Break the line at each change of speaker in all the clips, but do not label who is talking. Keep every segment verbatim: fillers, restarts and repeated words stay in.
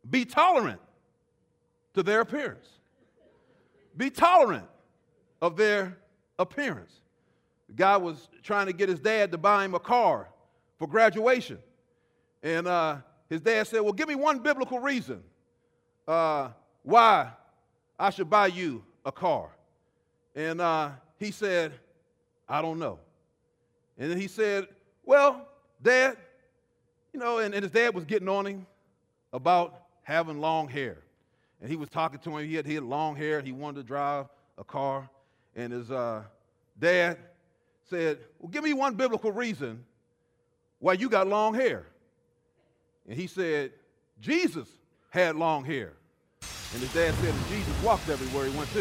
be tolerant to their appearance. Be tolerant of their appearance. The guy was trying to get his dad to buy him a car for graduation. And uh, his dad said, well, give me one biblical reason uh, why I should buy you a car. And uh, he said, I don't know. And then he said, well, Dad, you know, and, and his dad was getting on him about having long hair. And he was talking to him. He had, he had long hair. He wanted to drive a car. And his uh, dad said, well, give me one biblical reason why you got long hair. And he said, Jesus had long hair. And his dad said that Jesus walked everywhere he went to.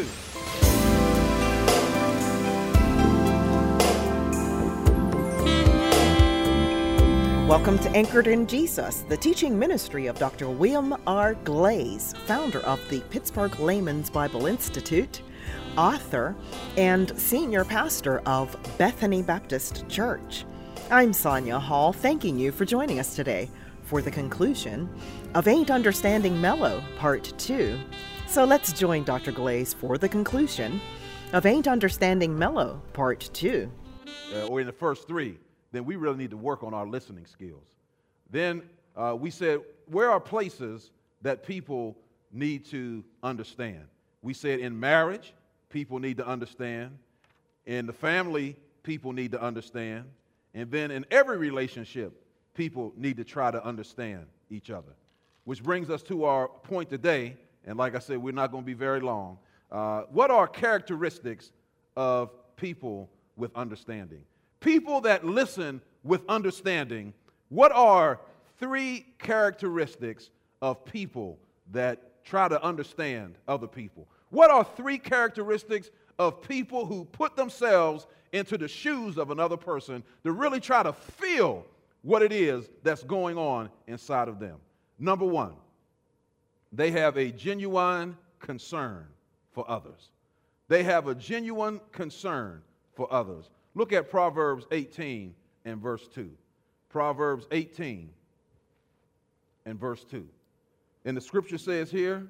Welcome to Anchored in Jesus, the teaching ministry of Doctor William R. Glaze, founder of the Pittsburgh Layman's Bible Institute, author, and senior pastor of Bethany Baptist Church. I'm Sonia Hall, thanking you for joining us today for the conclusion of Ain't Understanding Mellow, Part two. So let's join Doctor Glaze for the conclusion of Ain't Understanding Mellow, Part two.
Uh, or in the first three. Then we really need to work on our listening skills. Then uh, we said, where are places that people need to understand? We said in marriage, people need to understand. In the family, people need to understand. And then in every relationship, people need to try to understand each other. Which brings us to our point today, and like I said, we're not going to be very long. Uh, what are characteristics of people with understanding? People that listen with understanding, what are three characteristics of people that try to understand other people? What are three characteristics of people who put themselves into the shoes of another person to really try to feel what it is that's going on inside of them? Number one, they have a genuine concern for others. They have a genuine concern for others. Look at Proverbs eighteen and verse two. Proverbs eighteen and verse two. And the scripture says here,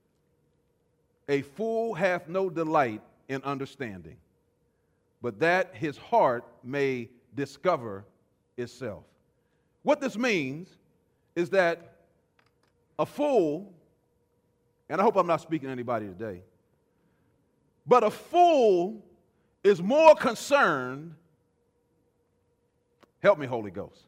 a fool hath no delight in understanding, but that his heart may discover itself. What this means is that a fool, and I hope I'm not speaking to anybody today, but a fool is more concerned, help me, Holy Ghost,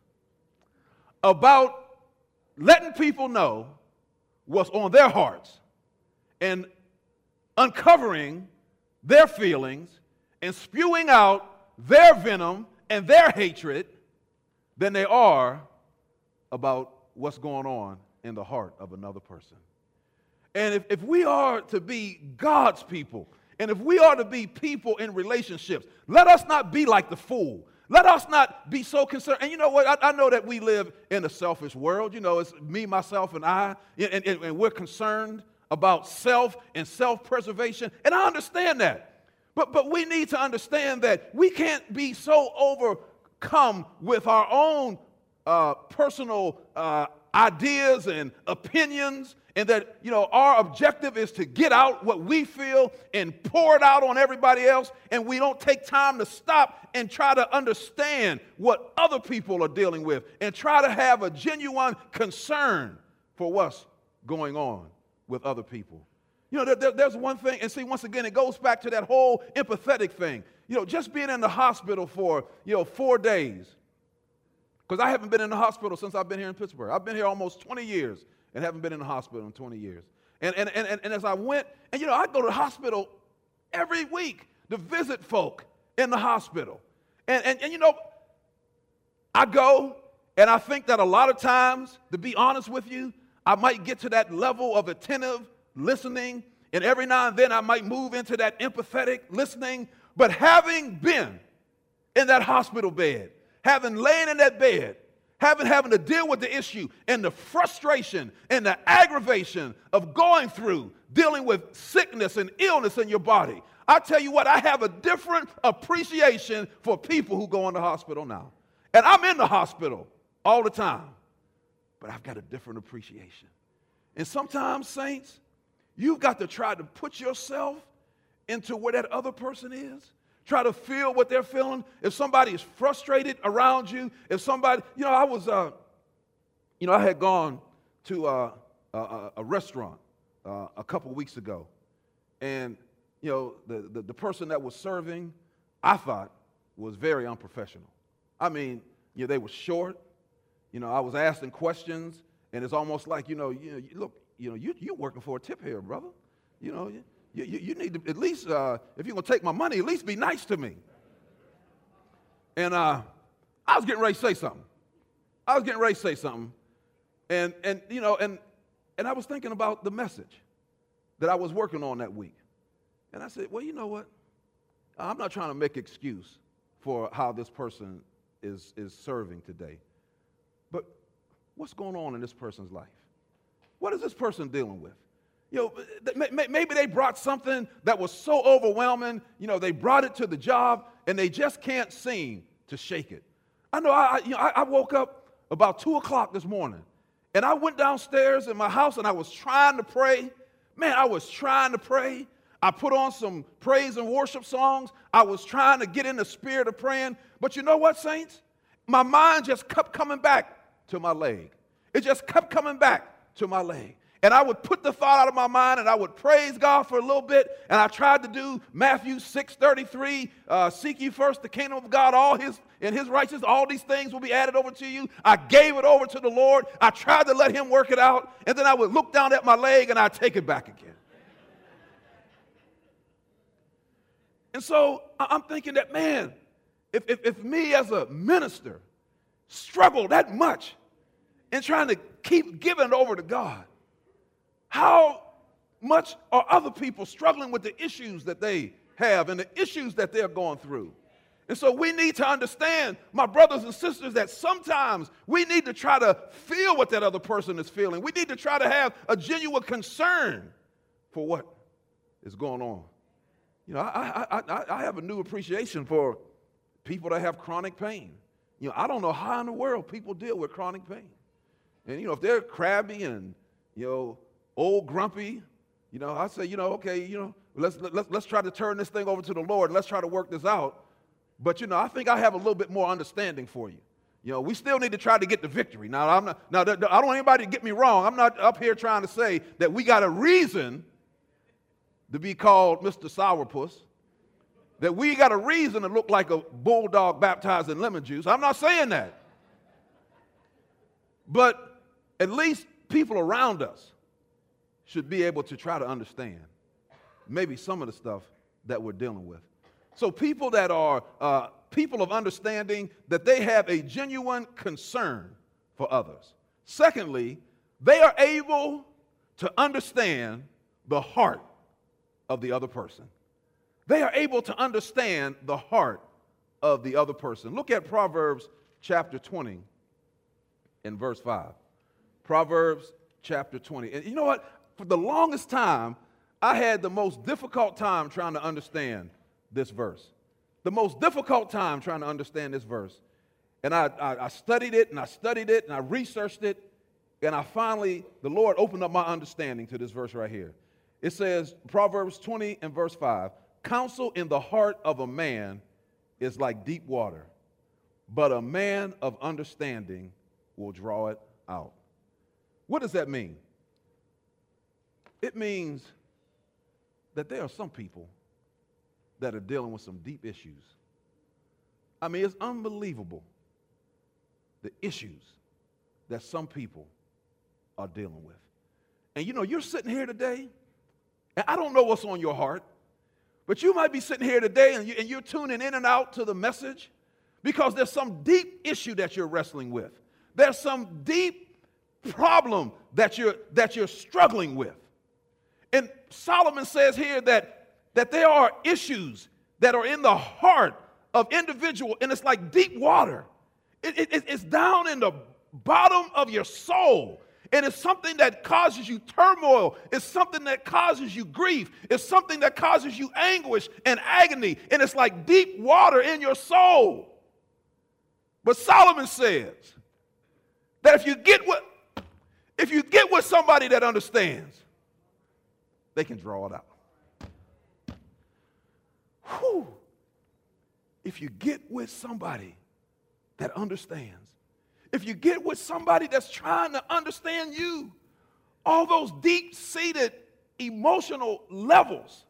about letting people know what's on their hearts and uncovering their feelings and spewing out their venom and their hatred than they are about what's going on in the heart of another person. And if, if we are to be God's people, and if we are to be people in relationships, let us not be like the fool. Let us not be so concerned. And you know what? I, I know that we live in a selfish world. You know, it's me, myself, and I. And, and, and we're concerned about self and self-preservation. And I understand that. But, but we need to understand that we can't be so overcome with our own uh, personal uh, ideas and opinions, and that, you know, our objective is to get out what we feel and pour it out on everybody else, and we don't take time to stop and try to understand what other people are dealing with and try to have a genuine concern for what's going on with other people. You know, there, there, there's one thing, and see, once again, it goes back to that whole empathetic thing. You know, just being in the hospital for, you know, four days, because I haven't been in the hospital since I've been here in Pittsburgh. I've been here almost twenty years. And haven't been in the hospital in twenty years. And, and, and, and as I went, and you know, I go to the hospital every week to visit folk in the hospital. And, and, and you know, I go, and I think that a lot of times, to be honest with you, I might get to that level of attentive listening, and every now and then I might move into that empathetic listening. But having been in that hospital bed, having lain in that bed, having having to deal with the issue and the frustration and the aggravation of going through dealing with sickness and illness in your body, I tell you what, I have a different appreciation for people who go in the hospital now. And I'm in the hospital all the time, but I've got a different appreciation. And sometimes, saints, you've got to try to put yourself into where that other person is. Try to feel what they're feeling. If somebody is frustrated around you, if somebody, you know, I was, uh, you know, I had gone to uh, a, a restaurant uh, a couple of weeks ago, and, you know, the, the, the person that was serving, I thought, was very unprofessional. I mean, you know, they were short. You know, I was asking questions, and it's almost like, you know, you, know, you look, you know, you, you're working for a tip here, brother. You know, you, you, you need to at least, uh, if you're going to take my money, at least be nice to me. And uh, I was getting ready to say something. I was getting ready to say something. And, and you know, and, and I was thinking about the message that I was working on that week. And I said, well, you know what? I'm not trying to make excuse for how this person is, is serving today. But what's going on in this person's life? What is this person dealing with? You know, maybe they brought something that was so overwhelming, you know, they brought it to the job and they just can't seem to shake it. I know I, you know, I woke up about two o'clock this morning and I went downstairs in my house and I was trying to pray. Man, I was trying to pray. I put on some praise and worship songs. I was trying to get in the spirit of praying. But you know what, saints? My mind just kept coming back to my leg. It just kept coming back to my leg. And I would put the thought out of my mind and I would praise God for a little bit. And I tried to do Matthew six thirty-three, uh, seek ye first the kingdom of God, all his and his righteousness, all these things will be added over to you. I gave it over to the Lord. I tried to let him work it out. And then I would look down at my leg and I'd take it back again. And so I'm thinking that, man, if, if, if me as a minister struggle that much in trying to keep giving it over to God, how much are other people struggling with the issues that they have and the issues that they're going through? And so we need to understand, my brothers and sisters, that sometimes we need to try to feel what that other person is feeling. We need to try to have a genuine concern for what is going on. You know, I, I, I, I have a new appreciation for people that have chronic pain. You know, I don't know how in the world people deal with chronic pain. And, you know, if they're crabby and, you know, old grumpy, you know, I say, you know, okay, you know, let's, let's, let's try to turn this thing over to the Lord and let's try to work this out. But, you know, I think I have a little bit more understanding for you. You know, we still need to try to get the victory. Now, I'm not, now, I don't want anybody to get me wrong. I'm not up here trying to say that we got a reason to be called Mister Sourpuss, that we got a reason to look like a bulldog baptized in lemon juice. I'm not saying that. But at least people around us should be able to try to understand maybe some of the stuff that we're dealing with. So people that are uh, people of understanding, that they have a genuine concern for others. Secondly, they are able to understand the heart of the other person. They are able to understand the heart of the other person. Look at Proverbs chapter twenty and verse five. Proverbs chapter twenty. And you know what? For the longest time, I had the most difficult time trying to understand this verse. The most difficult time trying to understand this verse. And I, I, I studied it and I studied it and I researched it. And I finally, the Lord opened up my understanding to this verse right here. It says, Proverbs twenty and verse five, counsel in the heart of a man is like deep water, but a man of understanding will draw it out. What does that mean? It means that there are some people that are dealing with some deep issues. I mean, it's unbelievable the issues that some people are dealing with. And you know, you're sitting here today, and I don't know what's on your heart, but you might be sitting here today and, you, and you're tuning in and out to the message because there's some deep issue that you're wrestling with. There's some deep problem that you're, that you're struggling with. And Solomon says here that, that there are issues that are in the heart of individual, and it's like deep water. It, it, it's down in the bottom of your soul. And it's something that causes you turmoil. It's something that causes you grief. It's something that causes you anguish and agony. And it's like deep water in your soul. But Solomon says that if you get what, If you get with somebody that understands, they can draw it out. Whew. If you get with somebody that understands, if you get with somebody that's trying to understand you, all those deep-seated emotional levels,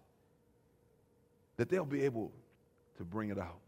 that they'll be able to bring it out.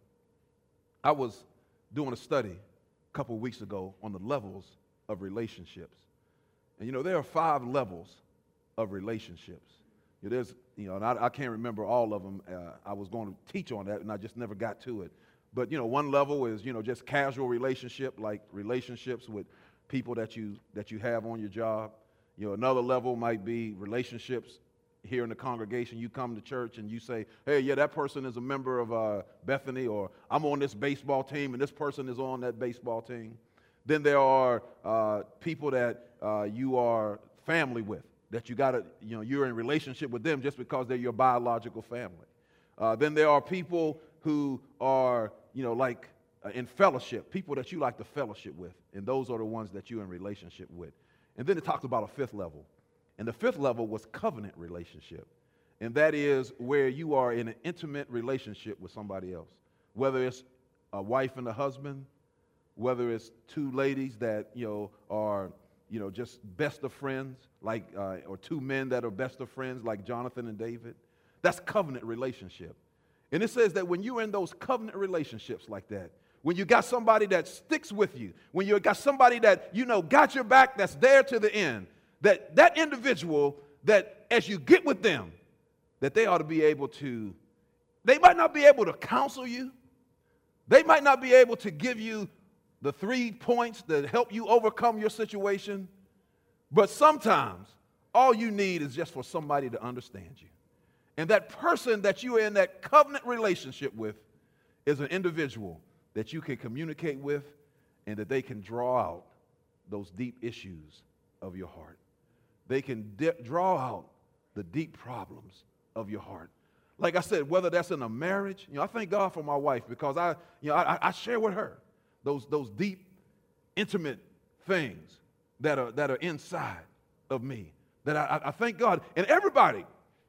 I was doing a study a couple of weeks ago on the levels of relationships. And, you know, there are five levels of relationships. You know, there's, you know, and I, I can't remember all of them. Uh, I was going to teach on that, and I just never got to it. But, you know, one level is, you know, just casual relationship, like relationships with people that you that you have on your job. You know, another level might be relationships here in the congregation. You come to church and you say, hey, yeah, that person is a member of uh, Bethany, or I'm on this baseball team and this person is on that baseball team. Then there are uh, people that uh, you are family with, that you got to, you know, you're in relationship with them just because they're your biological family. Uh, then there are people who are, you know, like uh, in fellowship, people that you like to fellowship with, and those are the ones that you're in relationship with. And then it talks about a fifth level. And the fifth level was covenant relationship. And that is where you are in an intimate relationship with somebody else, whether it's a wife and a husband, whether it's two ladies that, you know, are, you know, just best of friends, like, uh, or two men that are best of friends, like Jonathan and David. That's covenant relationship. And it says that when you're in those covenant relationships like that, when you got somebody that sticks with you, when you got somebody that, you know, got your back, that's there to the end, that that individual, that as you get with them, that they ought to be able to, they might not be able to counsel you. They might not be able to give you the three points that help you overcome your situation. But sometimes all you need is just for somebody to understand you. And that person that you are in that covenant relationship with is an individual that you can communicate with and that they can draw out those deep issues of your heart. They can di- draw out the deep problems of your heart. Like I said, whether that's in a marriage, you know, I thank God for my wife because I, you know, I, I share with her those, those deep, intimate things that are, that are inside of me. That I, I thank God. And everybody,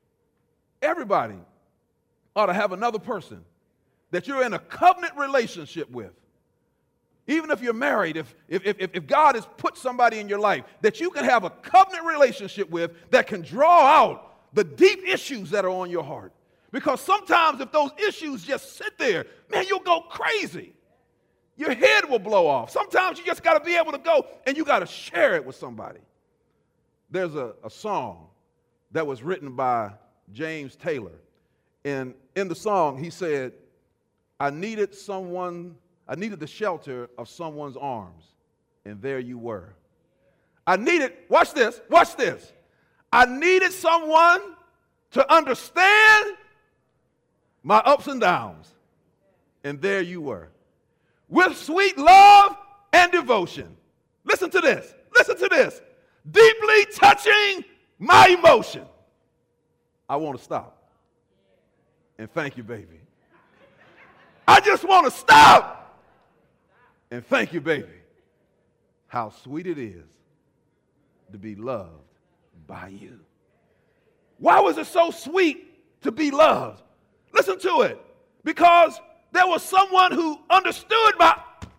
everybody ought to have another person that you're in a covenant relationship with. Even if you're married, if, if, if, if God has put somebody in your life that you can have a covenant relationship with that can draw out the deep issues that are on your heart. Because sometimes if those issues just sit there, man, you'll go crazy. Your head will blow off. Sometimes you just got to be able to go and you got to share it with somebody. There's a, a song that was written by James Taylor. And in the song, he said, I needed someone, I needed the shelter of someone's arms, and there you were. I needed, watch this, watch this. I needed someone to understand my ups and downs, and there you were. With sweet love and devotion. Listen to this, listen to this. Deeply touching my emotion. I want to stop. And thank you, baby. I just want to stop and thank you, baby. How sweet it is to be loved by you. Why was it so sweet to be loved? Listen to it. Because there was someone who understood my...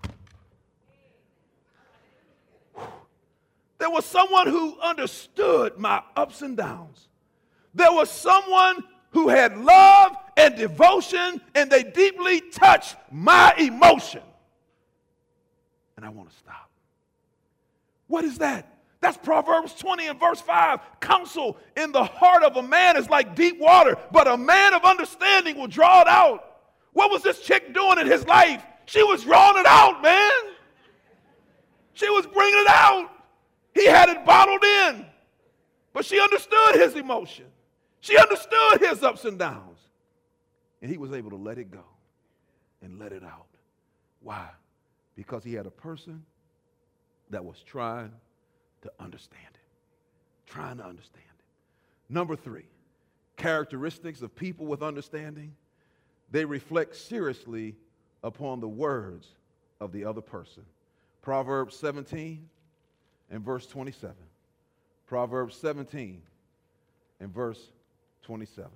There was someone who understood my ups and downs. There was someone who had love and devotion, and they deeply touched my emotion. And I want to stop. What is that? That's Proverbs twenty and verse five. Counsel in the heart of a man is like deep water, but a man of understanding will draw it out. What was this chick doing in his life? She was drawing it out, man. She was bringing it out. He had it bottled in, but she understood his emotion. She understood his ups and downs. And he was able to let it go and let it out. Why? Because he had a person that was trying to understand it. Trying to understand it. Number three, characteristics of people with understanding. They reflect seriously upon the words of the other person. Proverbs seventeen and verse twenty-seven. Proverbs seventeen and verse twenty-seven.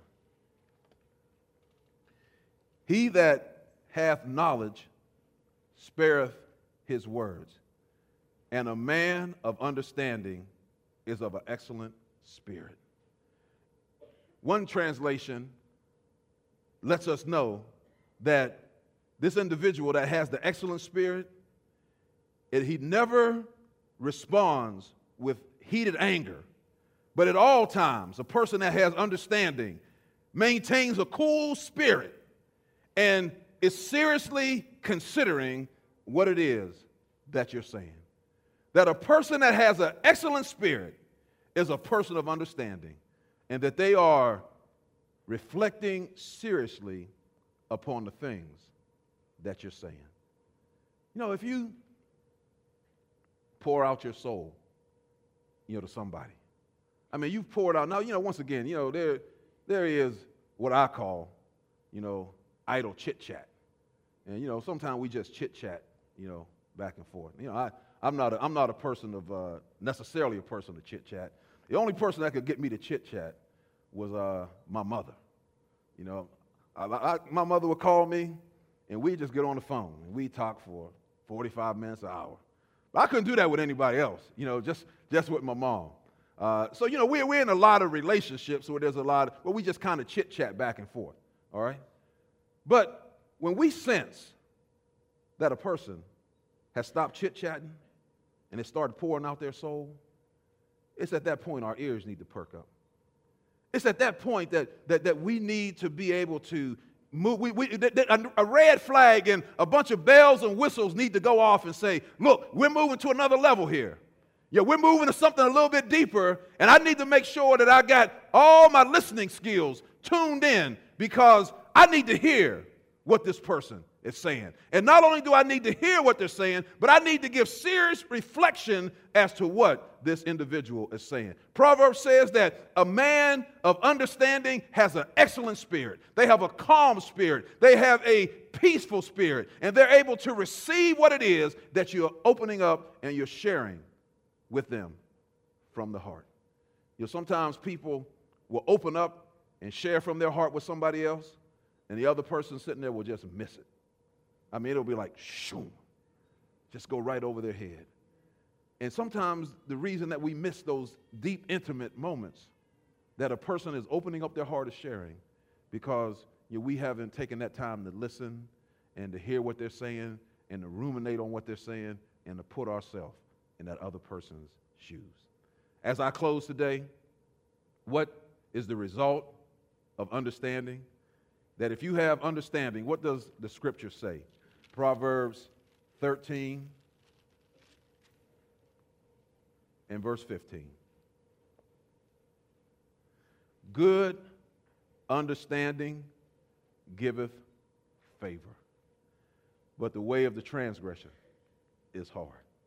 He that hath knowledge spareth his words, and a man of understanding is of an excellent spirit. One translation lets us know that this individual that has the excellent spirit, it, he never responds with heated anger, but at all times, a person that has understanding maintains a cool spirit and is seriously considering what it is that you're saying. That a person that has an excellent spirit is a person of understanding, and that they are reflecting seriously upon the things that you're saying. You know, if you pour out your soul, you know, to somebody, I mean, you've poured out. Now, you know, once again, you know, there, there is what I call, you know, idle chit-chat. And, you know, sometimes we just chit-chat, you know, back and forth. You know, I, I'm not a, I'm not a person of, uh, necessarily a person to chit-chat. The only person that could get me to chit-chat was uh, my mother. You know, I, I, my mother would call me, and we'd just get on the phone, and we'd talk for forty-five minutes, an hour. But I couldn't do that with anybody else, you know, just, just with my mom. Uh, so, you know, we're, we're in a lot of relationships where there's a lot of, where we just kind of chit-chat back and forth, all right? But when we sense that a person has stopped chit-chatting and has started pouring out their soul, it's at that point our ears need to perk up. It's at that point that, that, that we need to be able to move. We, we, that, that a red flag and a bunch of bells and whistles need to go off and say, look, we're moving to another level here. Yeah, we're moving to something a little bit deeper, and I need to make sure that I got all my listening skills tuned in, because I need to hear what this person is saying. And not only do I need to hear what they're saying, but I need to give serious reflection as to what this individual is saying. Proverbs says that a man of understanding has an excellent spirit. They have a calm spirit. They have a peaceful spirit. And they're able to receive what it is that you're opening up and you're sharing with them from the heart. You know, sometimes people will open up and share from their heart with somebody else, and the other person sitting there will just miss it. I mean, it'll be like, shoo, just go right over their head. And sometimes the reason that we miss those deep, intimate moments that a person is opening up their heart is sharing, because you know, we haven't taken that time to listen and to hear what they're saying and to ruminate on what they're saying and to put ourselves in that other person's shoes. As I close today, what is the result of understanding? That if you have understanding, what does the scripture say? Proverbs thirteen and verse fifteen. Good understanding giveth favor, but the way of the transgressor is hard.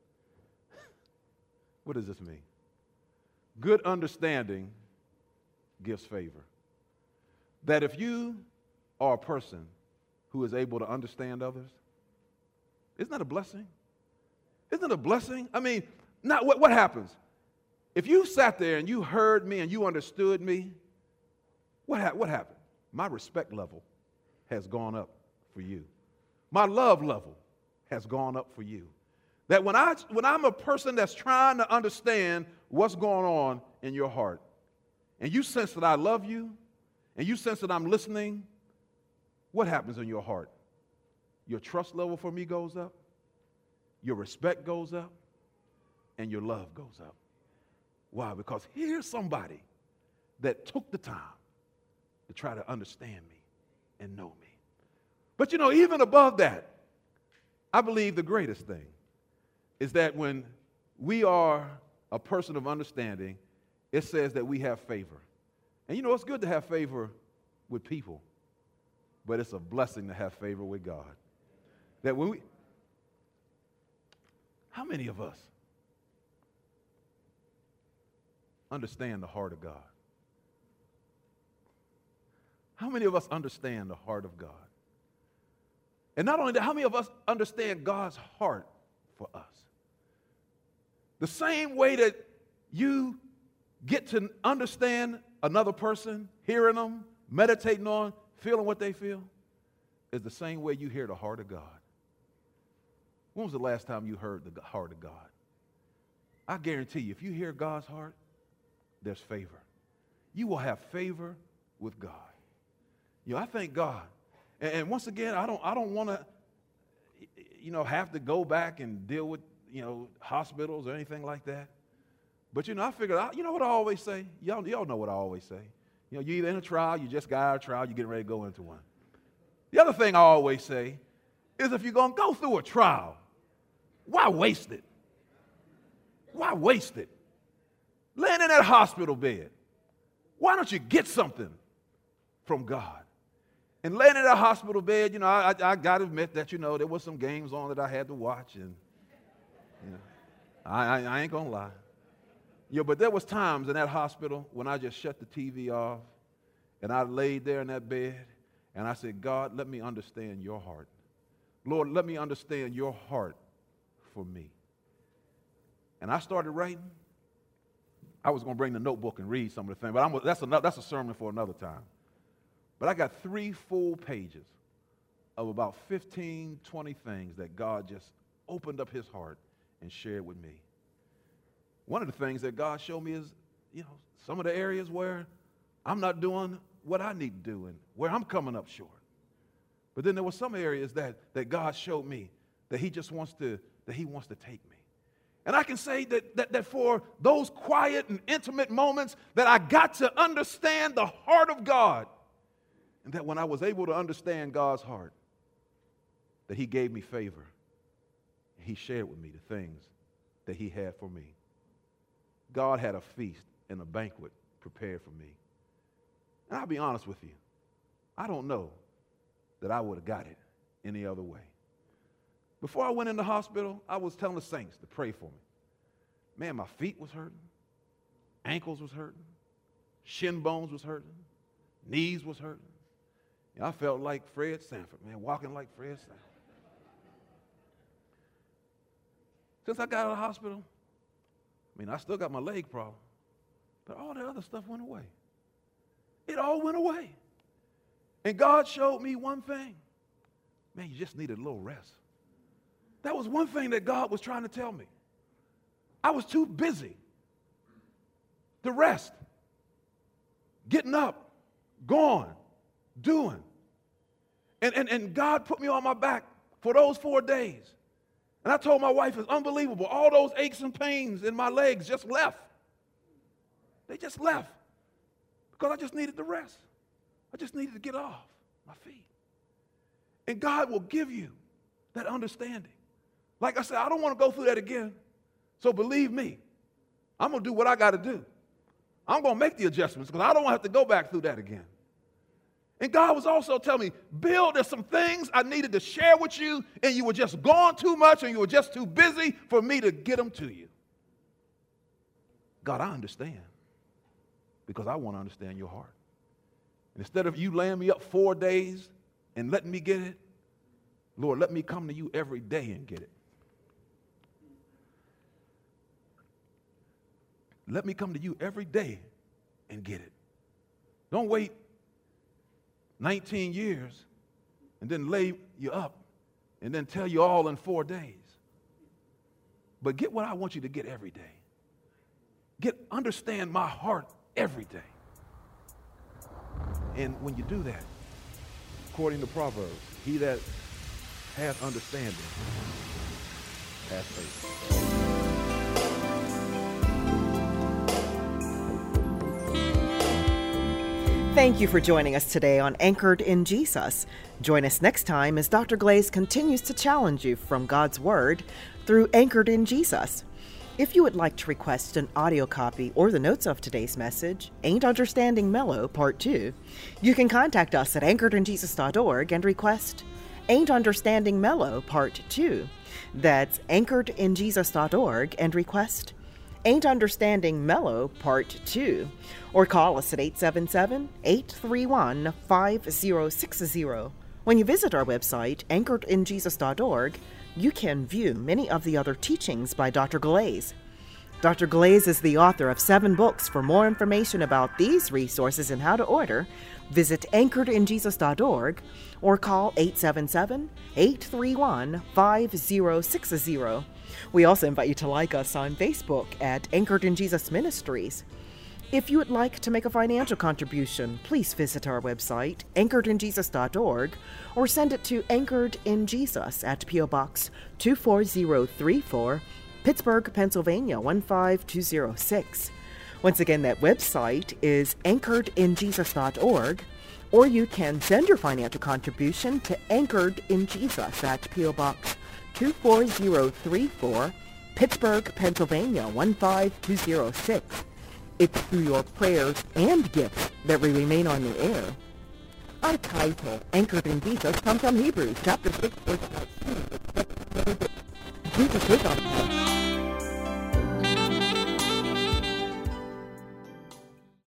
What does this mean? Good understanding gives favor. That if you are a person who is able to understand others, isn't that a blessing? Isn't it a blessing? I mean, not what, what happens? If you sat there and you heard me and you understood me, what, ha- what happened? My respect level has gone up for you. My love level has gone up for you. That when, I, when I'm a person that's trying to understand what's going on in your heart, and you sense that I love you, and you sense that I'm listening, what happens in your heart? Your trust level for me goes up, your respect goes up, and your love goes up. Why? Because here's somebody that took the time to try to understand me and know me. But you know, even above that, I believe the greatest thing is that when we are a person of understanding, it says that we have favor. And you know, it's good to have favor with people, but it's a blessing to have favor with God. That when we, how many of us understand the heart of God? How many of us understand the heart of God? And not only that, how many of us understand God's heart for us? The same way that you get to understand another person, hearing them, meditating on, feeling what they feel, is the same way you hear the heart of God. When was the last time you heard the heart of God? I guarantee you, if you hear God's heart, there's favor. You will have favor with God. You know, I thank God. And, and once again, I don't, I don't want to, you know, have to go back and deal with, you know, hospitals or anything like that. But, you know, I figured out, you know what I always say? Y'all, y'all know what I always say. You know, you're either in a trial, you just got out of a trial, you're getting ready to go into one. The other thing I always say is if you're going to go through a trial, why waste it? Why waste it? Laying in that hospital bed, why don't you get something from God? And laying in that hospital bed, you know, I, I, I got to admit that, you know, there was some games on that I had to watch, and, you know, I, I, I ain't going to lie. You know, but there was times in that hospital when I just shut the T V off, and I laid there in that bed, and I said, God, let me understand your heart. Lord, let me understand your heart for me. And I started writing. I was going to bring the notebook and read some of the things, but I'm, that's, another, that's a sermon for another time. But I got three full pages of about fifteen, twenty things that God just opened up his heart and shared with me. One of the things that God showed me is, you know, some of the areas where I'm not doing what I need to do and where I'm coming up short. But then there were some areas that, that God showed me that he just wants to, that he wants to take me. And I can say that, that, that for those quiet and intimate moments that I got to understand the heart of God, and that when I was able to understand God's heart, that he gave me favor. He shared with me the things that he had for me. God had a feast and a banquet prepared for me. And I'll be honest with you, I don't know that I would have got it any other way. Before I went in the hospital, I was telling the saints to pray for me. Man, my feet was hurting, ankles was hurting, shin bones was hurting, knees was hurting. You know, I felt like Fred Sanford, man, walking like Fred Sanford. Since I got out of the hospital, I mean, I still got my leg problem, but all that other stuff went away. It all went away. And God showed me one thing. Man, you just needed a little rest. That was one thing that God was trying to tell me. I was too busy to rest, getting up, going, doing. And, and, and God put me on my back for those four days. And I told my wife, it's unbelievable. All those aches and pains in my legs just left. They just left because I just needed to rest. I just needed to get off my feet. And God will give you that understanding. Like I said, I don't want to go through that again. So believe me, I'm going to do what I got to do. I'm going to make the adjustments because I don't want to have to go back through that again. And God was also telling me, Bill, there's some things I needed to share with you, and you were just gone too much, and you were just too busy for me to get them to you. God, I understand because I want to understand your heart. And instead of you laying me up four days and letting me get it, Lord, let me come to you every day and get it. Let me come to you every day and get it. Don't wait nineteen years and then lay you up and then tell you all in four days. But get what I want you to get every day. Get, understand my heart every day. And when you do that, according to Proverbs, he that has understanding has faith.
Thank you for joining us today on Anchored in Jesus. Join us next time as Doctor Glaze continues to challenge you from God's Word through Anchored in Jesus. If you would like to request an audio copy or the notes of today's message, Ain't Understanding Mellow Part two, you can contact us at anchored in jesus dot org and request Ain't Understanding Mellow Part two. That's anchored in jesus dot org and request Ain't Understanding Mellow Part two. Or call us at eight seven seven, eight three one, five zero six zero. When you visit our website, anchored in jesus dot org, you can view many of the other teachings by Doctor Glaze. Doctor Glaze is the author of seven books. For more information about these resources and how to order, visit anchored in jesus dot org or call eight seven seven, eight three one, five zero six zero. We also invite you to like us on Facebook at Anchored in Jesus Ministries. If you would like to make a financial contribution, please visit our website, anchored in jesus dot org, or send it to Anchored in Jesus at P O Box two four zero three four, Pittsburgh, Pennsylvania one five two zero six. Once again, that website is anchored in jesus dot org, or you can send your financial contribution to Anchored in Jesus at P O Box two four zero three four, Pittsburgh, Pennsylvania one five two zero six. It's through your prayers and gifts that we remain on the air. Our title, Anchored in Jesus, comes from Hebrews chapter six, verse nineteen. Jesus is our